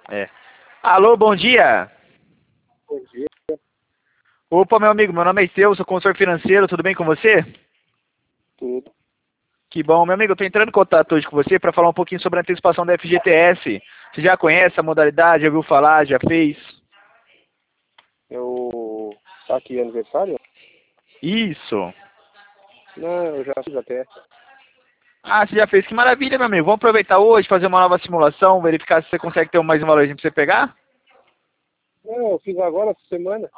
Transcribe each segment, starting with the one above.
É. Alô, bom dia. Bom dia. Opa, meu amigo, meu nome é Esteu, sou consultor financeiro, tudo bem com você? Tudo. Que bom, meu amigo, eu tô entrando em contato hoje com você para falar um pouquinho sobre a antecipação da FGTS. Você já conhece a modalidade, já ouviu falar, já fez? Tá aqui aniversário? Isso. Não, eu já fiz até. Ah, você já fez, que maravilha, meu amigo. Vamos aproveitar hoje, fazer uma nova simulação, verificar se você consegue ter mais um valorzinho para você pegar? Não, eu fiz agora essa semana.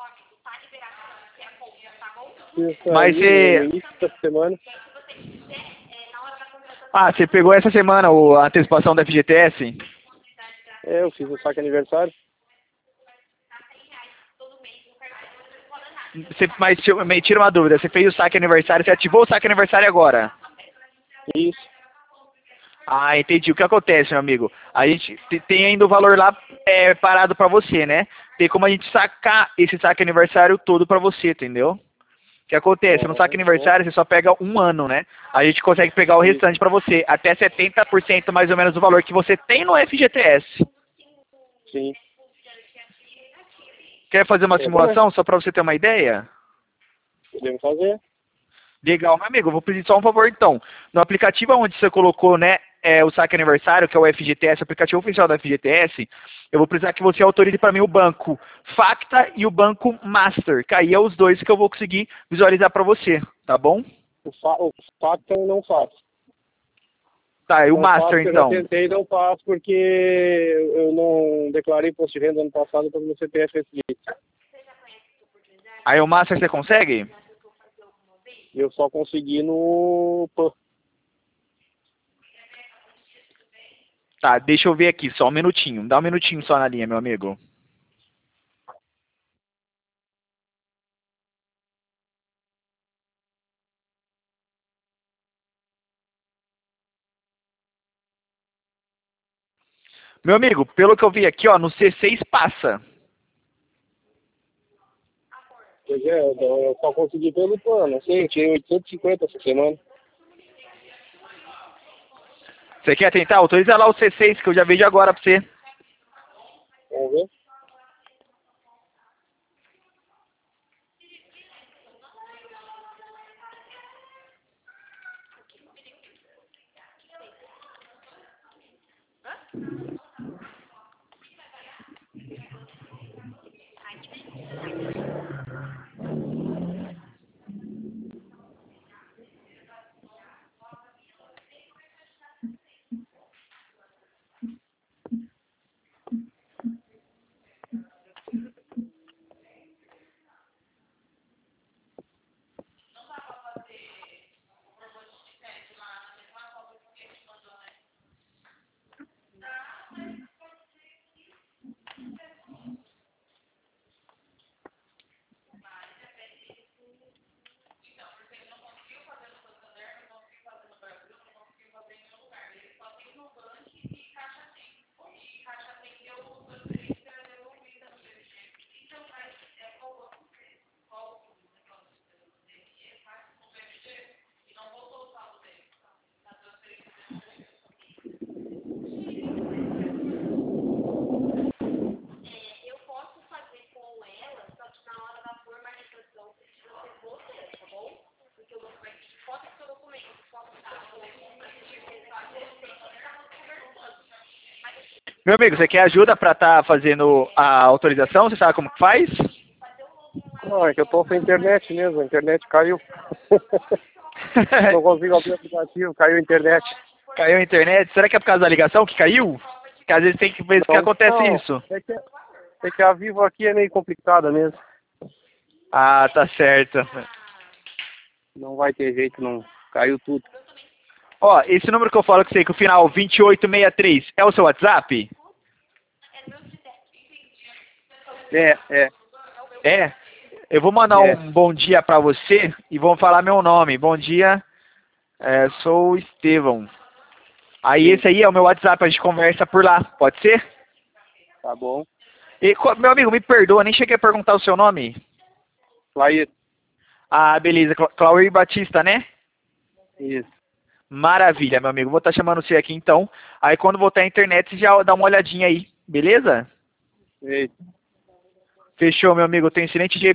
Fiz Mas aí no você... início da semana. Ah, você pegou essa semana a antecipação da FGTS? É, eu fiz o saque aniversário. Mas me tira uma dúvida, você fez o saque aniversário, você ativou o saque aniversário agora? Isso. Ah, entendi. O que acontece, meu amigo? A gente tem ainda o valor lá parado para você, né? Tem como a gente sacar esse saque aniversário todo para você, entendeu? O que acontece? No saque Bom. aniversário você só pega um ano, né? A gente consegue pegar o Isso. restante para você, até 70% mais ou menos do valor que você tem no FGTS. Sim. Quer fazer uma É bom, né? simulação só para você ter uma ideia? Podemos fazer. Legal, meu amigo. Eu vou pedir só um favor, então. No aplicativo onde você colocou, né, o saque aniversário, que é o FGTS, o aplicativo oficial da FGTS, eu vou precisar que você autorize para mim o banco Facta e o banco Master, que aí é os dois que eu vou conseguir visualizar para você, tá bom? O fato eu não faço. Tá, e o Não faço, Master, porque eu já então. tentei e não faço, porque eu não declarei imposto de renda ano passado para o meu CPF residente. Aí o Master você consegue? Eu só consegui no PAN. Tá, deixa eu ver aqui, só um minutinho. Dá um minutinho só na linha, meu amigo. Meu amigo, pelo que eu vi aqui, ó, no C6 passa. Pois é, eu só consegui pelo PAN, não sei, eu tirei 850 essa semana. Você quer tentar? Autoriza lá o C6 que eu já vejo agora pra você. Vamos ver. Meu amigo, você quer ajuda pra estar fazendo a autorização? Você sabe como que faz? Não, é que eu tô sem internet mesmo, a internet caiu. Não consigo abrir o aplicativo, caiu a internet. Caiu a internet? Será que é por causa da ligação que caiu? Porque às vezes tem que ver que Então, acontece não, isso. é que a Vivo aqui é meio complicada mesmo. Ah, tá certo. Não vai ter jeito, não. Caiu tudo. Ó, esse número que eu falo com você, que o final 2863, é o seu WhatsApp? É. É? Eu vou mandar É. um bom dia pra você e vou falar meu nome. Bom dia, sou o Estevão. Aí Sim, esse aí é o meu WhatsApp, a gente conversa por lá, pode ser? tá bom. E, meu amigo, me perdoa, nem cheguei a perguntar o seu nome. Aí, Ah, beleza, Clauir Batista, né? isso. Maravilha, meu amigo. Vou estar chamando você aqui então. Aí quando voltar à internet, você já dá uma olhadinha aí Beleza? Ei. Fechou, meu amigo. Tenha um excelente dia.